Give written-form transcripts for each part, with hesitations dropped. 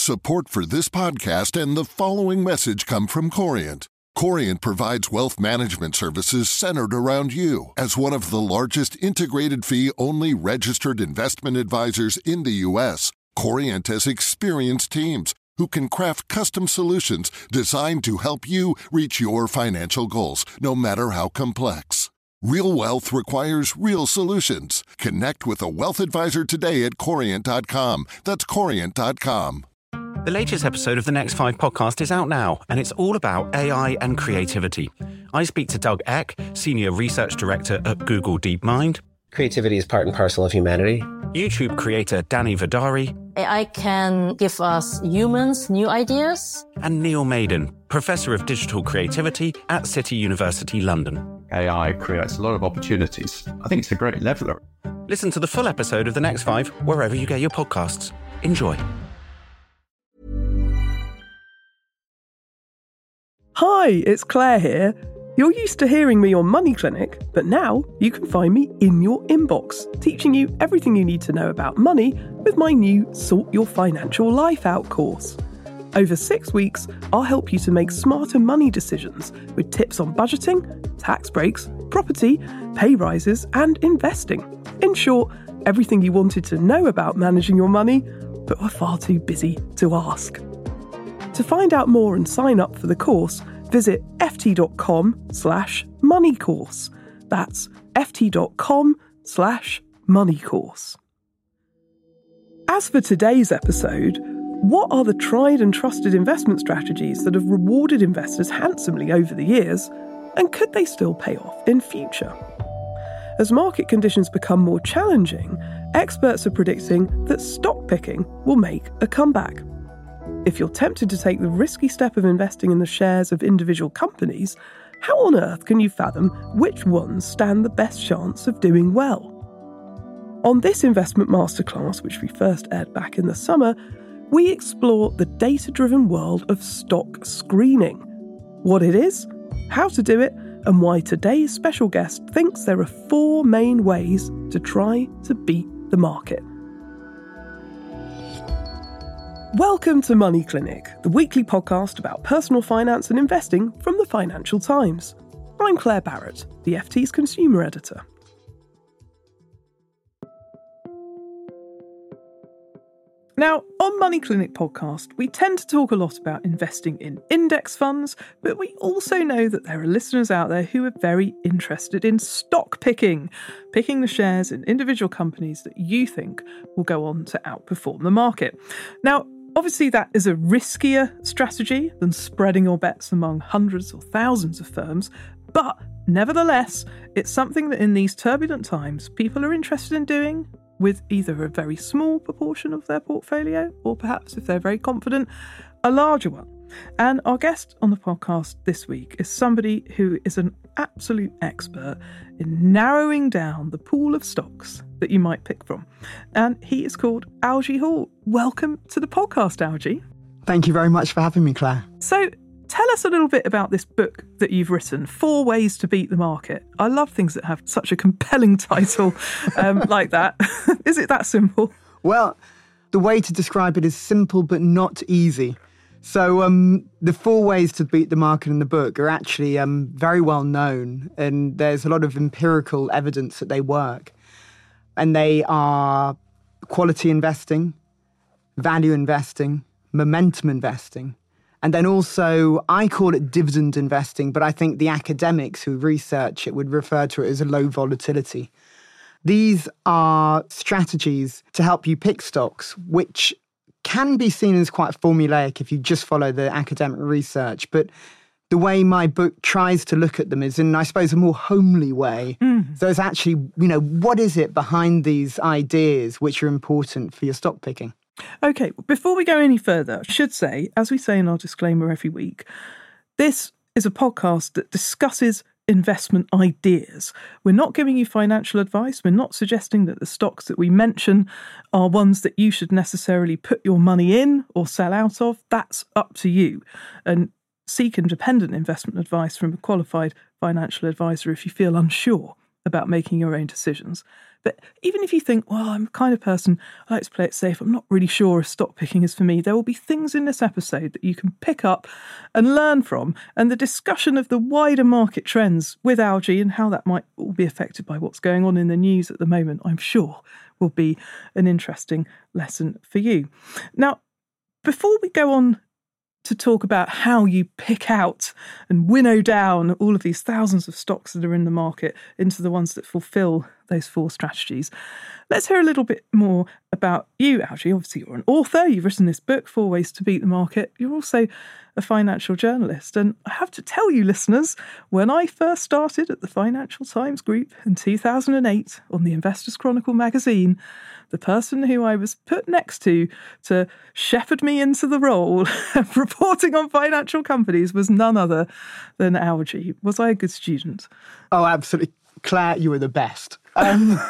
Support for this podcast and the following message come from Corient. Corient provides wealth management services centered around you. As one of the largest integrated fee-only registered investment advisors in the U.S., Corient has experienced teams who can craft custom solutions designed to help you reach your financial goals, no matter how complex. Real wealth requires real solutions. Connect with a wealth advisor today at Corient.com. That's Corient.com. The latest episode of the Next 5 podcast is out now, and it's all about AI and creativity. I speak to Doug Eck, Senior Research Director at Google DeepMind. Creativity is part and parcel of humanity. YouTube creator Danny Vidari. AI can give us humans new ideas. And Neil Maiden, Professor of Digital Creativity at City University London. AI creates a lot of opportunities. I think it's a great leveler. Listen to the full episode of The Next 5 wherever you get your podcasts. Enjoy. Hi, it's Claire here. You're used to hearing me on Money Clinic, but now you can find me in your inbox, teaching you everything you need to know about money with my new Sort Your Financial Life Out course. Over 6 weeks, I'll help you to make smarter money decisions with tips on budgeting, tax breaks, property, pay rises, and investing. In short, everything you wanted to know about managing your money, but were far too busy to ask. To find out more and sign up for the course, visit ft.com/moneycourse. That's ft.com/moneycourse. As for today's episode, what are the tried and trusted investment strategies that have rewarded investors handsomely over the years, and could they still pay off in future? As market conditions become more challenging, experts are predicting that stock picking will make a comeback. If you're tempted to take the risky step of investing in the shares of individual companies, how on earth can you fathom which ones stand the best chance of doing well? On this investment masterclass, which we first aired back in the summer, we explore the data-driven world of stock screening, what it is, how to do it, and why today's special guest thinks there are 4 main ways to try to beat the market. Welcome to Money Clinic, the weekly podcast about personal finance and investing from the Financial Times. I'm Claire Barrett, the FT's consumer editor. Now, on Money Clinic podcast, we tend to talk a lot about investing in index funds, but we also know that there are listeners out there who are very interested in stock picking the shares in individual companies that you think will go on to outperform the market. Now, obviously, that is a riskier strategy than spreading your bets among hundreds or thousands of firms, but nevertheless, it's something that in these turbulent times, people are interested in doing with either a very small proportion of their portfolio, or perhaps, if they're very confident, a larger one. And our guest on the podcast this week is somebody who is an absolute expert in narrowing down the pool of stocks that you might pick from. And he is called Algie Hall. Welcome to the podcast, Algie. Thank you very much for having me, Claire. So tell us a little bit about this book that you've written, 4 Ways to Beat the Market. I love things that have such a compelling title like that. Is it that simple? Well, the way to describe it is simple but not easy. So the 4 ways to beat the market in the book are actually very well known, and there's a lot of empirical evidence that they work. And they are quality investing, value investing, momentum investing, and then also, I call it dividend investing, but I think the academics who research it would refer to it as a low volatility. These are strategies to help you pick stocks, which can be seen as quite formulaic if you just follow the academic research. But the way my book tries to look at them is in, I suppose, a more homely way. So it's actually, what is it behind these ideas which are important for your stock picking? Okay, before we go any further, I should say, as we say in our disclaimer every week, this is a podcast that discusses investment ideas. We're not giving you financial advice. We're not suggesting that the stocks that we mention are ones that you should necessarily put your money in or sell out of. That's up to you. And seek independent investment advice from a qualified financial advisor if you feel unsure about making your own decisions. But even if you think, well, I'm the kind of person, I like to play it safe, I'm not really sure if stock picking is for me, there will be things in this episode that you can pick up and learn from, and the discussion of the wider market trends with algae and how that might all be affected by what's going on in the news at the moment, I'm sure will be an interesting lesson for you. Now, before we go on to talk about how you pick out and winnow down all of these thousands of stocks that are in the market into the ones that fulfill those 4 strategies, let's hear a little bit more about you, Algie. Obviously, you're an author. You've written this book, 4 Ways to Beat the Market. You're also a financial journalist. And I have to tell you, listeners, when I first started at the Financial Times Group in 2008 on the Investors Chronicle magazine, the person who I was put next to shepherd me into the role of reporting on financial companies was none other than Algie. Was I a good student? Oh, absolutely. Claire, you were the best. Well,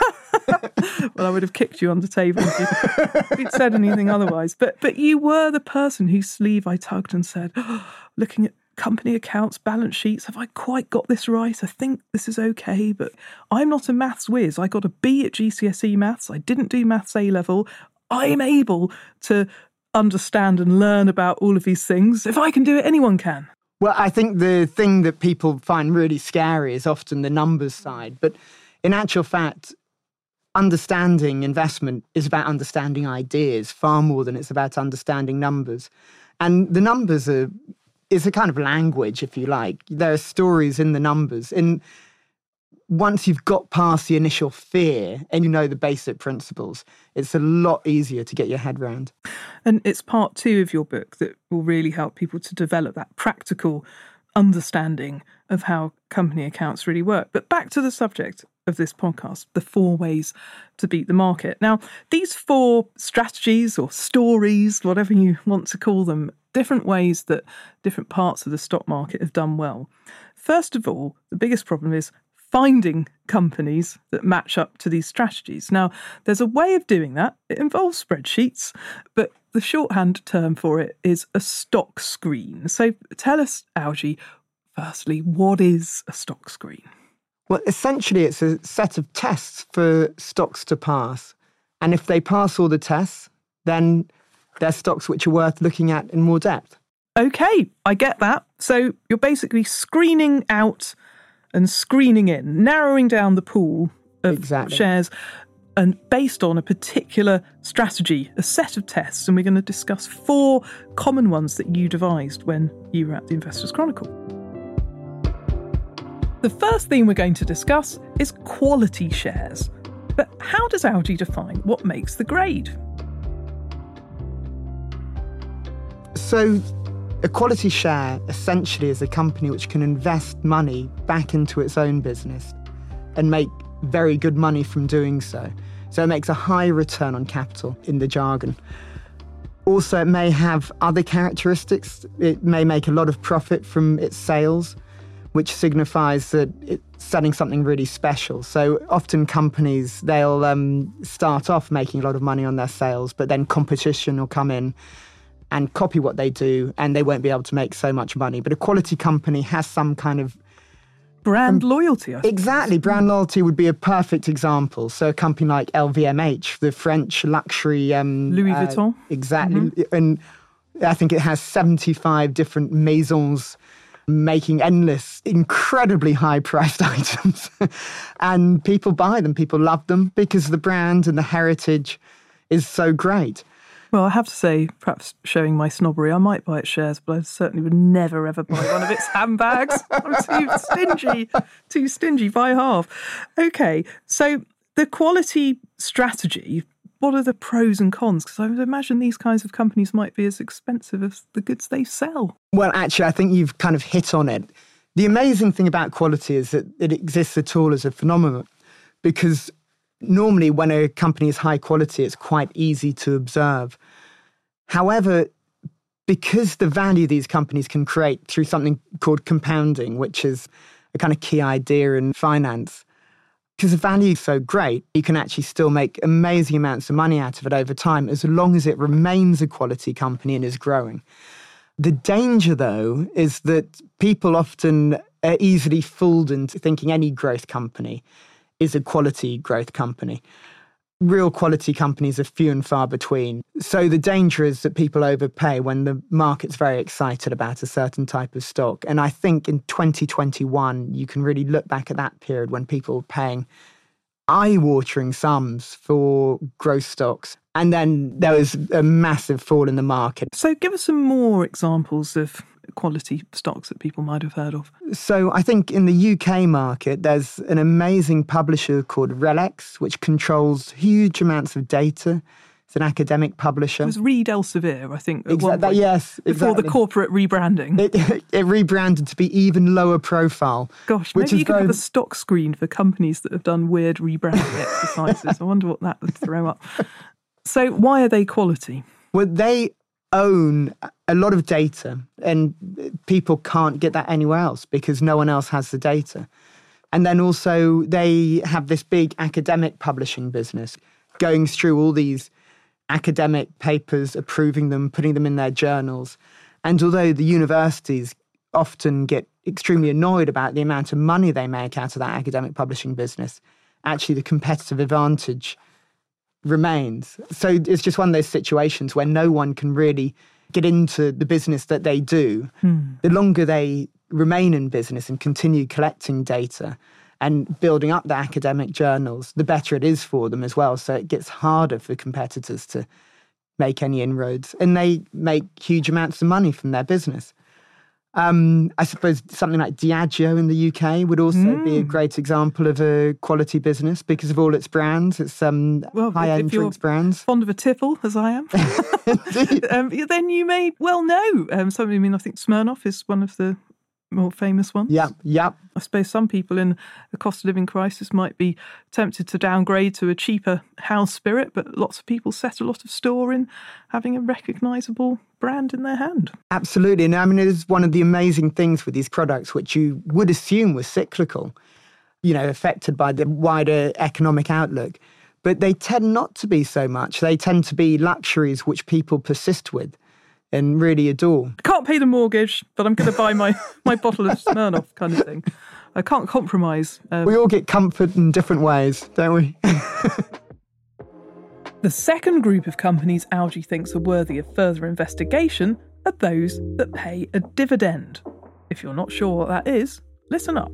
I would have kicked you on the table if you'd said anything otherwise. But you were the person whose sleeve I tugged and said, looking at company accounts, balance sheets, have I quite got this right? I think this is okay, but I'm not a maths whiz. I got a B at GCSE maths. I didn't do maths A-level. I'm able to understand and learn about all of these things. If I can do it, anyone can. Well, I think the thing that people find really scary is often the numbers side. But in actual fact, understanding investment is about understanding ideas far more than it's about understanding numbers. And the numbers is a kind of language, if you like. There are stories in the numbers. And once you've got past the initial fear and you know the basic principles, it's a lot easier to get your head around. And it's part 2 of your book that will really help people to develop that practical understanding of how company accounts really work. But back to the subject of this podcast, the 4 ways to beat the market. Now, these 4 strategies or stories, whatever you want to call them, different ways that different parts of the stock market have done well. First of all, the biggest problem is finding companies that match up to these strategies. Now, there's a way of doing that. It involves spreadsheets, but the shorthand term for it is a stock screen. So tell us, Algie, firstly, what is a stock screen? Well, essentially, it's a set of tests for stocks to pass. And if they pass all the tests, then they're stocks which are worth looking at in more depth. Okay, I get that. So you're basically screening out and screening in, narrowing down the pool of shares and based on a particular strategy, a set of tests. And we're going to discuss 4 common ones that you devised when you were at the Investors Chronicle. The first thing we're going to discuss is quality shares. But how does Algie define what makes the grade? So a quality share essentially is a company which can invest money back into its own business and make very good money from doing so. So it makes a high return on capital in the jargon. Also, it may have other characteristics. It may make a lot of profit from its sales, which signifies that it's selling something really special. So often companies, they'll start off making a lot of money on their sales, but then competition will come in and copy what they do, and they won't be able to make so much money. But a quality company has some kind of brand loyalty, I suppose. Exactly. Brand loyalty would be a perfect example. So a company like LVMH, the French luxury... Louis Vuitton. Exactly. Mm-hmm. And I think it has 75 different maisons making endless, incredibly high-priced items. And people buy them. People love them because the brand and the heritage is so great. Well, I have to say, perhaps showing my snobbery, I might buy its shares, but I certainly would never, ever buy one of its handbags. I'm too stingy by half. Okay, so the quality strategy, what are the pros and cons? Because I would imagine these kinds of companies might be as expensive as the goods they sell. Well, actually, I think you've kind of hit on it. The amazing thing about quality is that it exists at all as a phenomenon, because normally, when a company is high quality, it's quite easy to observe. However, because the value these companies can create through something called compounding, which is a kind of key idea in finance, because the value is so great, you can actually still make amazing amounts of money out of it over time, as long as it remains a quality company and is growing. The danger, though, is that people often are easily fooled into thinking any growth company is a quality growth company. Real quality companies are few and far between. So the danger is that people overpay when the market's very excited about a certain type of stock. And I think in 2021, you can really look back at that period when people were paying eye-watering sums for growth stocks. And then there was a massive fall in the market. So give us some more examples of quality stocks that people might have heard of. So I think in the UK market, there's an amazing publisher called RELX, which controls huge amounts of data. It's an academic publisher. It was Reed Elsevier, I think, at exactly, one point, yes, before exactly. the corporate rebranding. It rebranded to be even lower profile. Gosh, maybe you could have a stock screen for companies that have done weird rebranding exercises. I wonder what that would throw up. So why are they quality? Well, they own a lot of data, and people can't get that anywhere else because no one else has the data. And then also they have this big academic publishing business going through all these academic papers, approving them, putting them in their journals. And although the universities often get extremely annoyed about the amount of money they make out of that academic publishing business, actually the competitive advantage remains. So it's just one of those situations where no one can really get into the business that they do. The longer they remain in business and continue collecting data and building up the academic journals, the better it is for them as well. So it gets harder for competitors to make any inroads. And they make huge amounts of money from their business. I suppose something like Diageo in the UK would also be a great example of a quality business because of all its brands. It's high-end drinks brands. Fond of a tipple, as I am, then you may well know. I think Smirnoff is one of the more famous ones. Yeah. I suppose some people in a cost of living crisis might be tempted to downgrade to a cheaper house spirit, but lots of people set a lot of store in having a recognisable brand in their hand. Absolutely. And I mean, it is one of the amazing things with these products, which you would assume was cyclical, affected by the wider economic outlook. But they tend not to be so much. They tend to be luxuries which people persist with and really adore. I can't pay the mortgage, but I'm going to buy my bottle of Smirnoff kind of thing. I can't compromise. We all get comfort in different ways, don't we? The second group of companies Algy thinks are worthy of further investigation are those that pay a dividend. If you're not sure what that is, listen up.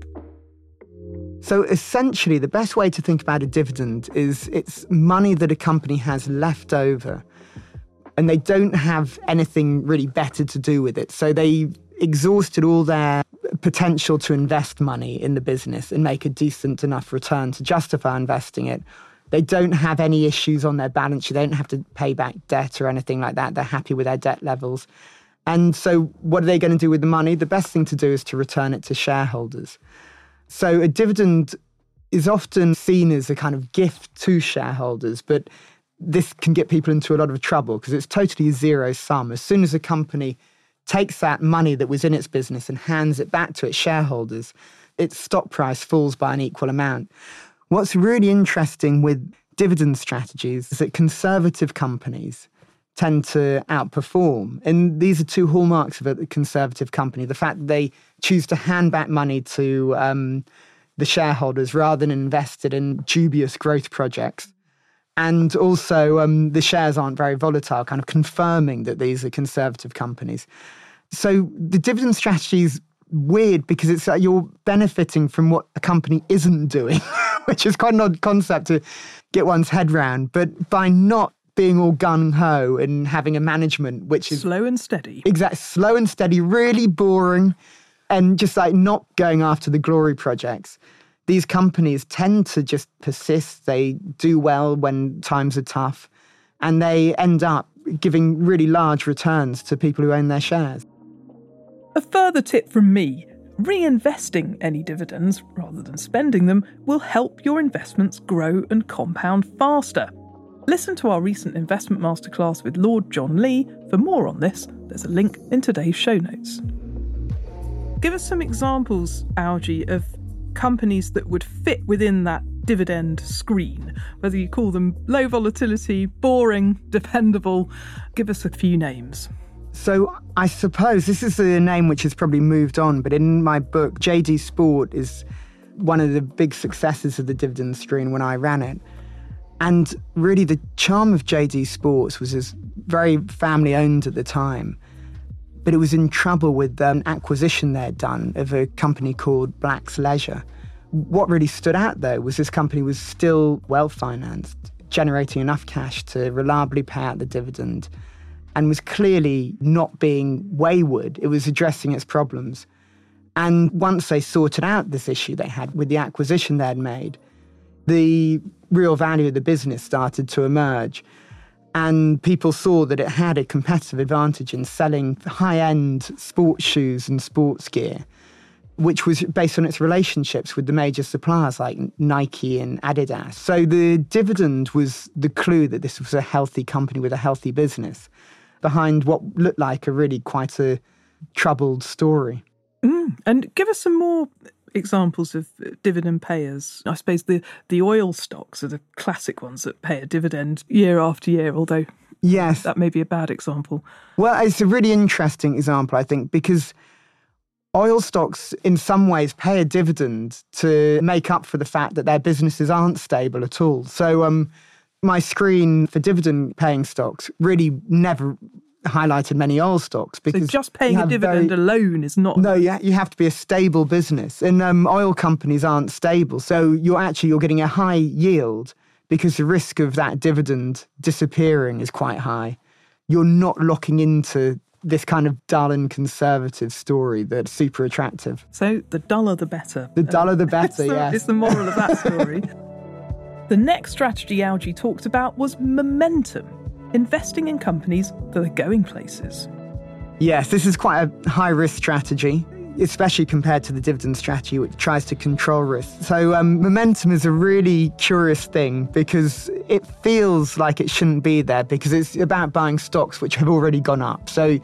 So essentially, the best way to think about a dividend is it's money that a company has left over and they don't have anything really better to do with it. So they've exhausted all their potential to invest money in the business and make a decent enough return to justify investing it. They don't have any issues on their balance sheet. They don't have to pay back debt or anything like that. They're happy with their debt levels. And so what are they going to do with the money? The best thing to do is to return it to shareholders. So a dividend is often seen as a kind of gift to shareholders, but this can get people into a lot of trouble because it's totally a zero sum. As soon as a company takes that money that was in its business and hands it back to its shareholders, its stock price falls by an equal amount. What's really interesting with dividend strategies is that conservative companies tend to outperform. And these are two hallmarks of a conservative company. The fact that they choose to hand back money to the shareholders rather than invest it in dubious growth projects. And also the shares aren't very volatile, kind of confirming that these are conservative companies. So the dividend strategy is weird because it's like you're benefiting from what a company isn't doing, which is quite an odd concept to get one's head round. But by not being all gung-ho and having a management which is... slow and steady. Exactly, slow and steady, really boring, and just like not going after the glory projects. These companies tend to just persist. They do well when times are tough, and they end up giving really large returns to people who own their shares. A further tip from me, reinvesting any dividends rather than spending them will help your investments grow and compound faster. Listen to our recent investment masterclass with Lord John Lee for more on this. There's a link in today's show notes. Give us some examples, Algy, of companies that would fit within that dividend screen, whether you call them low volatility, boring, dependable. Give us a few names. So I suppose this is a name which has probably moved on, but in my book, JD Sport is one of the big successes of the dividend stream when I ran it. And really the charm of JD Sports was it's very family owned at the time, but it was in trouble with an acquisition they'd done of a company called Black's Leisure. What really stood out though was this company was still well financed, generating enough cash to reliably pay out the dividend, and was clearly not being wayward. It was addressing its problems. And once they sorted out this issue they had with the acquisition they'd made, the real value of the business started to emerge. And people saw that it had a competitive advantage in selling high-end sports shoes and sports gear, which was based on its relationships with the major suppliers like Nike and Adidas. So the dividend was the clue that this was a healthy company with a healthy business behind what looked like a really quite a troubled story. And give us some more examples of dividend payers. I suppose the oil stocks are the classic ones that pay a dividend year after year, although yes, that may be a bad example. Well, it's a really interesting example, I think, because oil stocks in some ways pay a dividend to make up for the fact that their businesses aren't stable at all. So my screen for dividend paying stocks really never highlighted many oil stocks. Because so just paying a dividend alone is not... No, you have to be a stable business. And oil companies aren't stable. So you're getting a high yield because the risk of that dividend disappearing is quite high. You're not locking into this kind of dull and conservative story that's super attractive. So the duller the better. The duller the better, yes. It's the moral of that story. The next strategy Algie talked about was momentum. Investing in companies that are going places. Yes, this is quite a high-risk strategy, especially compared to the dividend strategy, which tries to control risk. So momentum is a really curious thing because it feels like it shouldn't be there because it's about buying stocks which have already gone up. So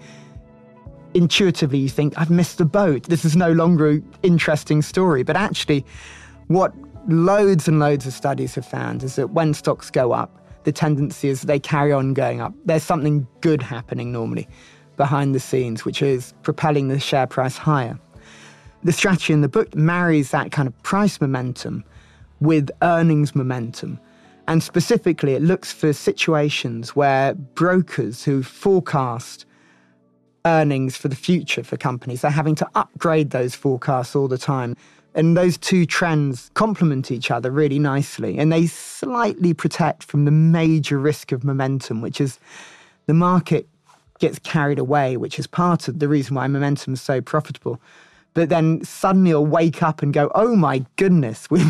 intuitively you think, I've missed the boat. This is no longer an interesting story. But actually, what loads and loads of studies have found is that when stocks go up, the tendency is they carry on going up. There's something good happening normally behind the scenes, which is propelling the share price higher. The strategy in the book marries that kind of price momentum with earnings momentum. And specifically, it looks for situations where brokers who forecast earnings for the future for companies, they're having to upgrade those forecasts all the time. And those two trends complement each other really nicely. And they slightly protect from the major risk of momentum, which is the market gets carried away, which is part of the reason why momentum is so profitable. But then suddenly you'll wake up and go, oh my goodness, we're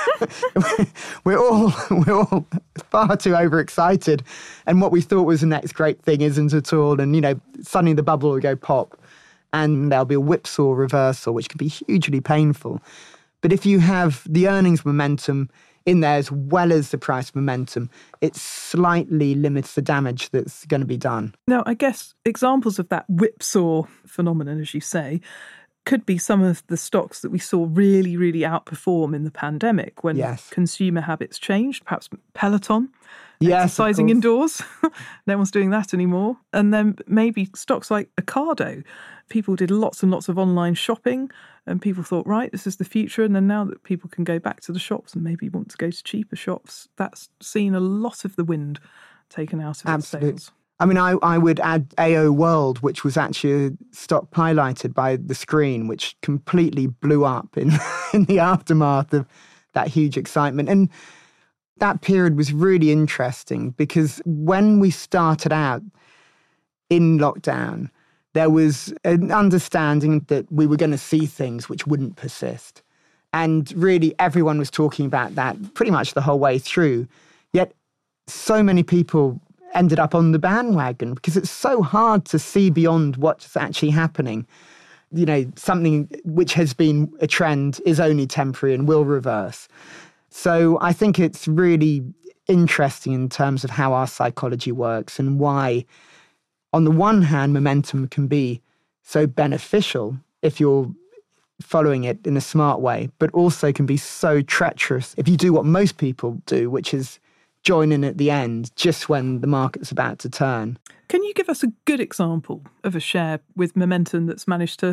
all far too overexcited. And what we thought was the next great thing isn't at all. And, suddenly the bubble will go pop. And there'll be a whipsaw reversal, which can be hugely painful. But if you have the earnings momentum in there as well as the price momentum, it slightly limits the damage that's going to be done. Now, I guess examples of that whipsaw phenomenon, as you say, could be some of the stocks that we saw really, really outperform in the pandemic when consumer habits changed, perhaps Peloton. Exercising indoors. No one's doing that anymore. And then maybe stocks like Ocado. People did lots and lots of online shopping and people thought, right, this is the future. And then now that people can go back to the shops and maybe want to go to cheaper shops, that's seen a lot of the wind taken out of its sales. I mean, I would add AO World, which was actually a stock highlighted by the screen, which completely blew up in the aftermath of that huge excitement. And that period was really interesting because when we started out in lockdown, there was an understanding that we were going to see things which wouldn't persist. And really everyone was talking about that pretty much the whole way through. Yet so many people ended up on the bandwagon because it's so hard to see beyond what's actually happening. Something which has been a trend is only temporary and will reverse. So I think it's really interesting in terms of how our psychology works and why, on the one hand, momentum can be so beneficial if you're following it in a smart way, but also can be so treacherous if you do what most people do, which is join in at the end, just when the market's about to turn. Can you give us a good example of a share with momentum that's managed to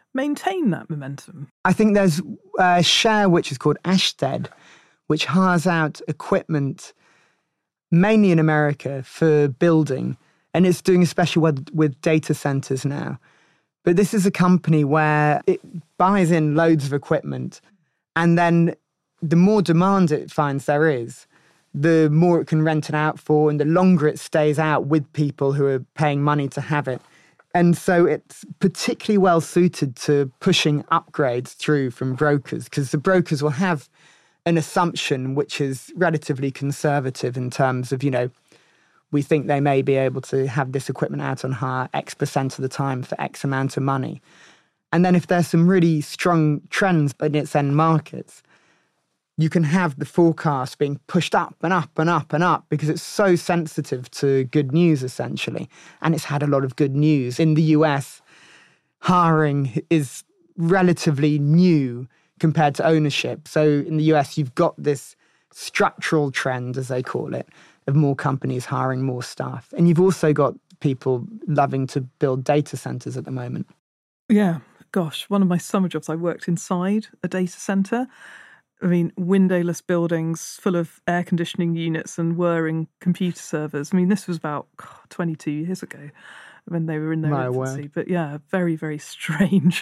maintain that momentum? I think there's a share which is called Ashtead, which hires out equipment mainly in America for building, and it's doing especially with data centers now. But this is a company where it buys in loads of equipment, and then the more demand it finds there is, the more it can rent it out for, and the longer it stays out with people who are paying money to have it. And so it's particularly well suited to pushing upgrades through from brokers, because the brokers will have an assumption which is relatively conservative in terms of, we think they may be able to have this equipment out on hire X% of the time for X amount of money. And then if there's some really strong trends in its end markets, you can have the forecast being pushed up and up and up and up because it's so sensitive to good news, essentially. And it's had a lot of good news. In the US, hiring is relatively new compared to ownership. So in the US, you've got this structural trend, as they call it, of more companies hiring more staff. And you've also got people loving to build data centers at the moment. Yeah, gosh, one of my summer jobs, I worked inside a data center. I mean, windowless buildings full of air conditioning units and whirring computer servers. I mean, this was about 22 years ago when they were in their infancy. Word. But yeah, very, very strange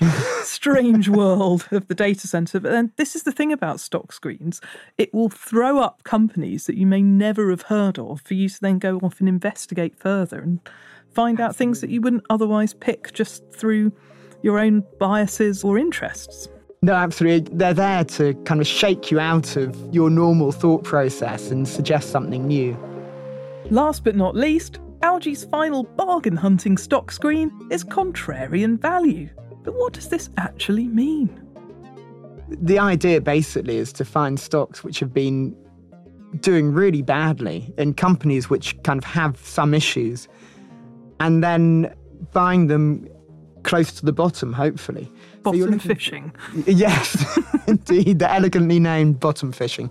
world of the data center. But then this is the thing about stock screens. It will throw up companies that you may never have heard of for you to then go off and investigate further and find out things that you wouldn't otherwise pick just through your own biases or interests. No, absolutely. They're there to kind of shake you out of your normal thought process and suggest something new. Last but not least, Algy's final bargain hunting stock screen is contrarian value. But what does this actually mean? The idea basically is to find stocks which have been doing really badly and companies which kind of have some issues, and then buying them close to the bottom, hopefully. Bottom fishing. Yes, indeed, the elegantly named bottom fishing.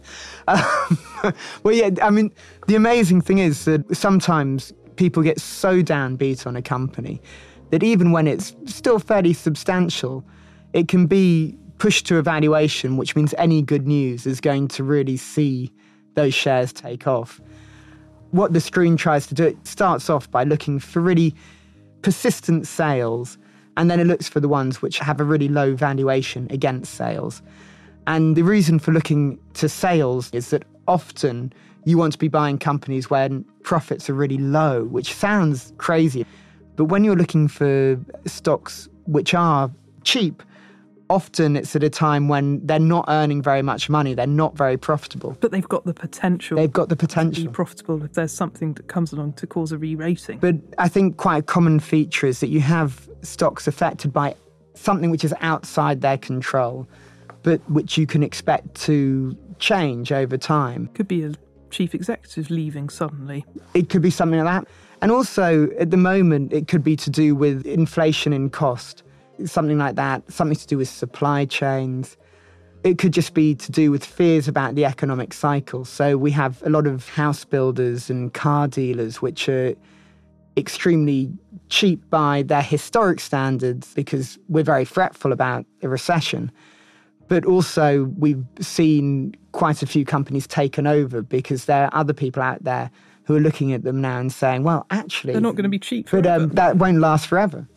Well, yeah, I mean, the amazing thing is that sometimes people get so downbeat on a company that even when it's still fairly substantial, it can be pushed to a valuation, which means any good news is going to really see those shares take off. What the screen tries to do, it starts off by looking for really persistent sales, and then it looks for the ones which have a really low valuation against sales. And the reason for looking to sales is that often you want to be buying companies when profits are really low, which sounds crazy. But when you're looking for stocks which are cheap, often it's at a time when they're not earning very much money, they're not very profitable. But they've got the potential. They've got the potential to be profitable if there's something that comes along to cause a re-rating. But I think quite a common feature is that you have stocks affected by something which is outside their control, but which you can expect to change over time. Could be a chief executive leaving suddenly. It could be something like that. And also, at the moment, it could be to do with inflation in cost. Something like that, something to do with supply chains. It could just be to do with fears about the economic cycle. So we have a lot of house builders and car dealers which are extremely cheap by their historic standards because we're very fretful about a recession. But also we've seen quite a few companies taken over because there are other people out there who are looking at them now and saying, well, actually, they're not going to be cheap forever. But that won't last forever.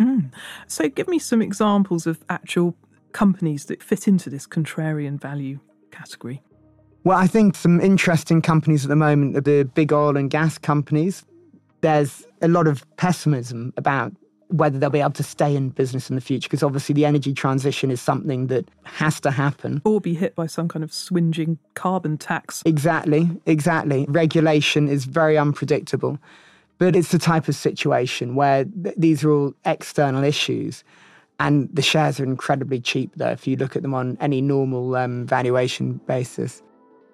So give me some examples of actual companies that fit into this contrarian value category. Well, I think some interesting companies at the moment are the big oil and gas companies. There's a lot of pessimism about whether they'll be able to stay in business in the future, because obviously the energy transition is something that has to happen. Or be hit by some kind of swinging carbon tax. Exactly. Regulation is very unpredictable. But it's the type of situation where these are all external issues, and the shares are incredibly cheap, though, if you look at them on any normal valuation basis.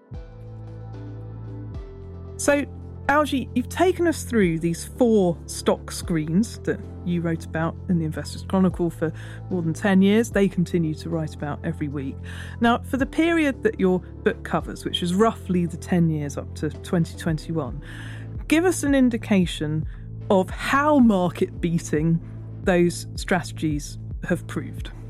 So, Algy, you've taken us through these 4 stock screens that you wrote about in the Investors Chronicle for more than 10 years. They continue to write about every week. Now, for the period that your book covers, which is roughly the 10 years up to 2021, give us an indication of how market-beating those strategies have proved.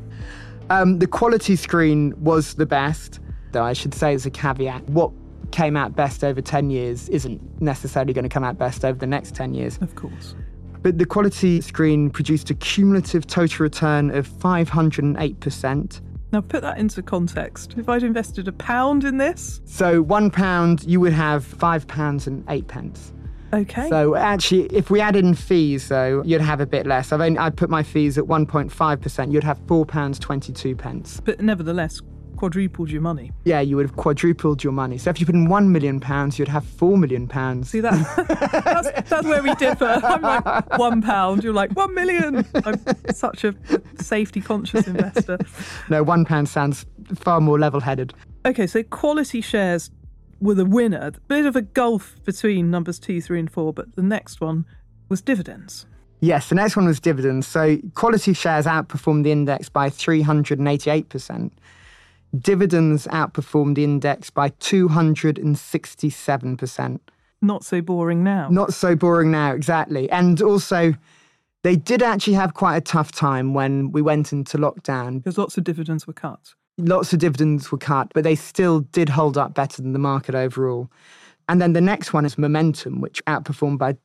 The quality screen was the best, though I should say as a caveat, what came out best over 10 years isn't necessarily going to come out best over the next 10 years. Of course. But the quality screen produced a cumulative total return of 508%. Now, put that into context. If I'd invested £1 in this... So £1, you would have £5.08. Okay. So actually, if we add in fees, though, you'd have a bit less. I'd put my fees at 1.5%. You'd have £4.22. But nevertheless, quadrupled your money. Yeah, you would have quadrupled your money. So if you put in £1 million, you'd have £4 million. See, that's where we differ. I'm like, £1. You're like, 1 million. I'm such a safety-conscious investor. No, £1 sounds far more level-headed. Okay, so quality shares were the winner. A bit of a gulf between numbers 2, 3 and 4, but the next one was dividends. Yes, the next one was dividends. So quality shares outperformed the index by 388%. Dividends outperformed the index by 267%. Not so boring now. Not so boring now, exactly. And also, they did actually have quite a tough time when we went into lockdown. Because lots of dividends were cut. Lots of dividends were cut, but they still did hold up better than the market overall. And then the next one is momentum, which outperformed by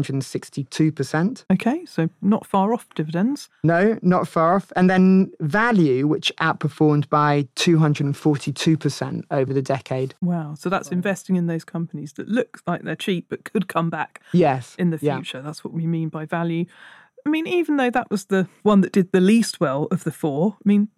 262%. Okay, so not far off dividends. No, not far off. And then value, which outperformed by 242% over the decade. Wow, so that's investing in those companies that look like they're cheap but could come back in the future. Yeah. That's what we mean by value. I mean, even though that was the one that did the least well of the four, I mean,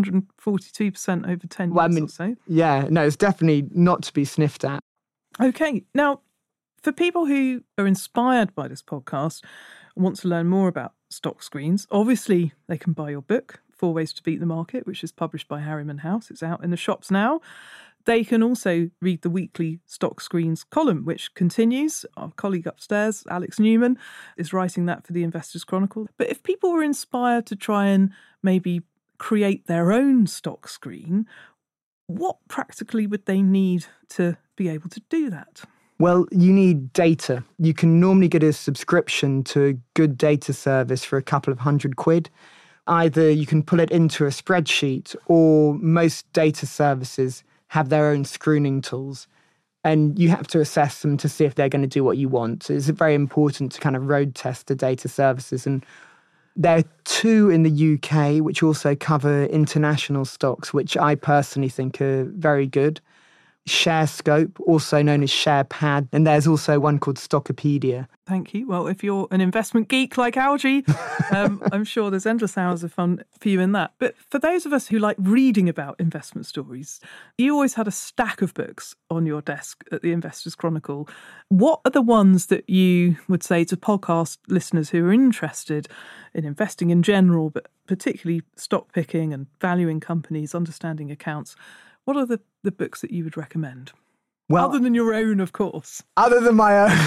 242% over 10 years or so. Yeah, no, it's definitely not to be sniffed at. Okay, now, for people who are inspired by this podcast and want to learn more about stock screens, obviously they can buy your book, 4 Ways to Beat the Market, which is published by Harriman House. It's out in the shops now. They can also read the weekly Stock Screens column, which continues. Our colleague upstairs, Alex Newman, is writing that for the Investors Chronicle. But if people were inspired to try and maybe create their own stock screen, what practically would they need to be able to do that? Well, you need data. You can normally get a subscription to a good data service for a couple of £100. Either you can pull it into a spreadsheet, or most data services have their own screening tools, and you have to assess them to see if they're going to do what you want. So it's very important to kind of road test the data services. And there are 2 in the UK which also cover international stocks, which I personally think are very good. ShareScope, also known as SharePad, and there's also one called Stockopedia. Thank you. Well, if you're an investment geek like Algie, I'm sure there's endless hours of fun for you in that. But for those of us who like reading about investment stories, you always had a stack of books on your desk at the Investors Chronicle. What are the ones that you would say to podcast listeners who are interested in investing in general, but particularly stock picking and valuing companies, understanding accounts? What are the books that you would recommend? Well, other than your own, of course. Other than my own.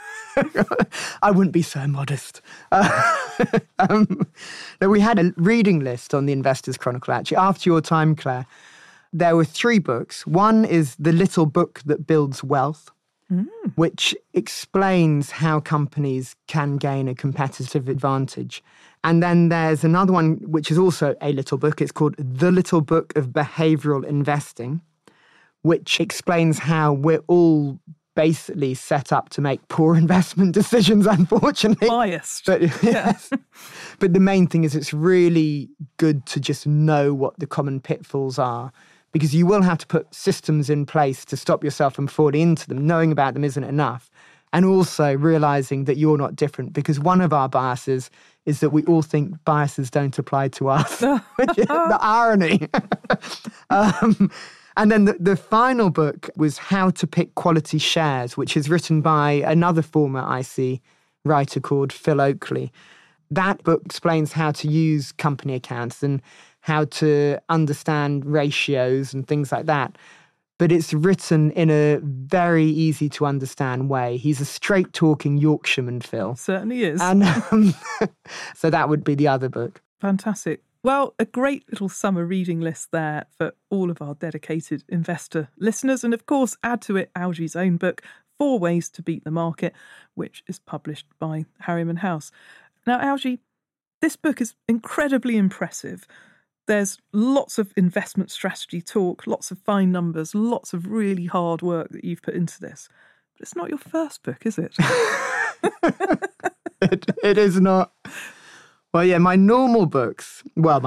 I wouldn't be so modest. We had a reading list on the Investors Chronicle, actually, after your time, Claire. There were 3 books. One is The Little Book That Builds Wealth, which explains how companies can gain a competitive advantage. And then there's another one, which is also a little book. It's called The Little Book of Behavioral Investing, which explains how we're all basically set up to make poor investment decisions, unfortunately. Biased. But, yes. But the main thing is it's really good to just know what the common pitfalls are, because you will have to put systems in place to stop yourself from falling into them. Knowing about them isn't enough. And also realising that you're not different, because one of our biases is that we all think biases don't apply to us, which is the irony. And then the final book was How to Pick Quality Shares, which is written by another former IC writer called Phil Oakley. That book explains how to use company accounts and how to understand ratios and things like that. But it's written in a very easy to understand way. He's a straight talking Yorkshireman, Phil. Certainly is. And so that would be the other book. Fantastic. Well, a great little summer reading list there for all of our dedicated investor listeners. And of course, add to it Algie's own book, 4 Ways to Beat the Market, which is published by Harriman House. Now, Algie, this book is incredibly impressive. There's lots of investment strategy talk, lots of fine numbers, lots of really hard work that you've put into this. But it's not your first book, is it? It is not. Well, yeah, my normal books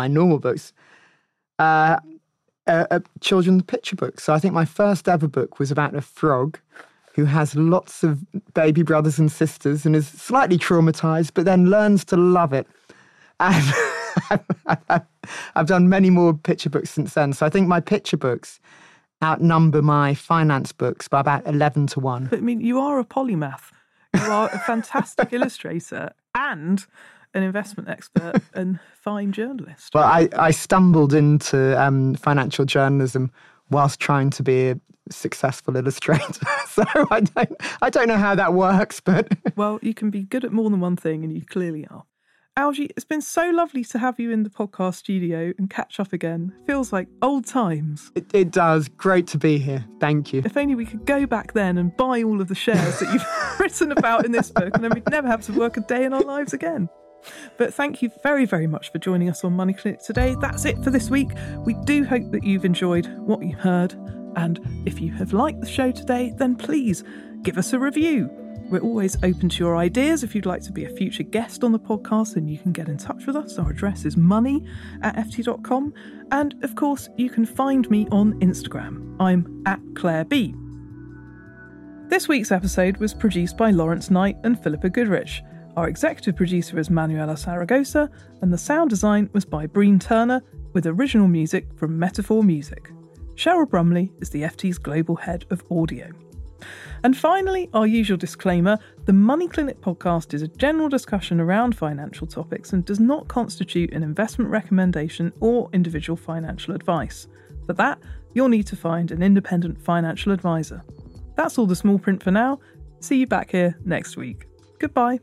are children's picture books. So I think my first ever book was about a frog who has lots of baby brothers and sisters and is slightly traumatized, but then learns to love it. And I've done many more picture books since then. So I think my picture books outnumber my finance books by about 11 to 1. But I mean, you are a polymath. You are a fantastic illustrator and an investment expert and fine journalist. Well, I stumbled into financial journalism whilst trying to be a successful illustrator. So I don't know how that works, but... Well, you can be good at more than one thing, and you clearly are. Algie, it's been so lovely to have you in the podcast studio and catch up again. Feels like old times. It does. Great to be here. Thank you. If only we could go back then and buy all of the shares that you've written about in this book, and then we'd never have to work a day in our lives again. But thank you very, very much for joining us on Money Clinic today. That's it for this week. We do hope that you've enjoyed what you've heard. And if you have liked the show today, then please give us a review. We're always open to your ideas. If you'd like to be a future guest on the podcast, then you can get in touch with us. Our address is money@ft.com. And of course, you can find me on Instagram. I'm @ClaireB. This week's episode was produced by Lawrence Knight and Philippa Goodrich. Our executive producer is Manuela Saragosa, and the sound design was by Breen Turner, with original music from Metaphor Music. Cheryl Brumley is the FT's global head of audio. And finally, our usual disclaimer, the Money Clinic podcast is a general discussion around financial topics and does not constitute an investment recommendation or individual financial advice. For that, you'll need to find an independent financial advisor. That's all the small print for now. See you back here next week. Goodbye.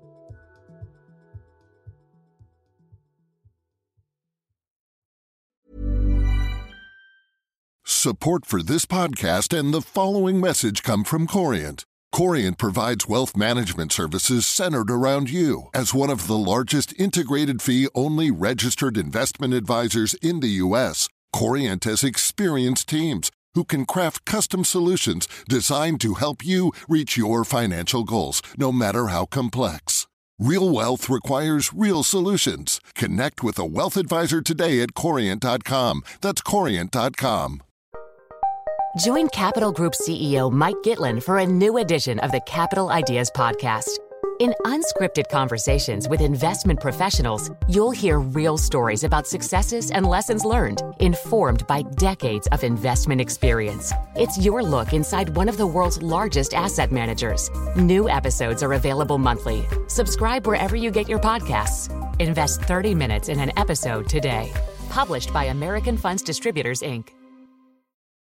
Support for this podcast and the following message come from Corient. Corient provides wealth management services centered around you. As one of the largest integrated fee-only registered investment advisors in the U.S., Corient has experienced teams who can craft custom solutions designed to help you reach your financial goals, no matter how complex. Real wealth requires real solutions. Connect with a wealth advisor today at Corient.com. That's Corient.com. Join Capital Group CEO Mike Gitlin for a new edition of the Capital Ideas Podcast. In unscripted conversations with investment professionals, you'll hear real stories about successes and lessons learned, informed by decades of investment experience. It's your look inside one of the world's largest asset managers. New episodes are available monthly. Subscribe wherever you get your podcasts. Invest 30 minutes in an episode today. Published by American Funds Distributors, Inc.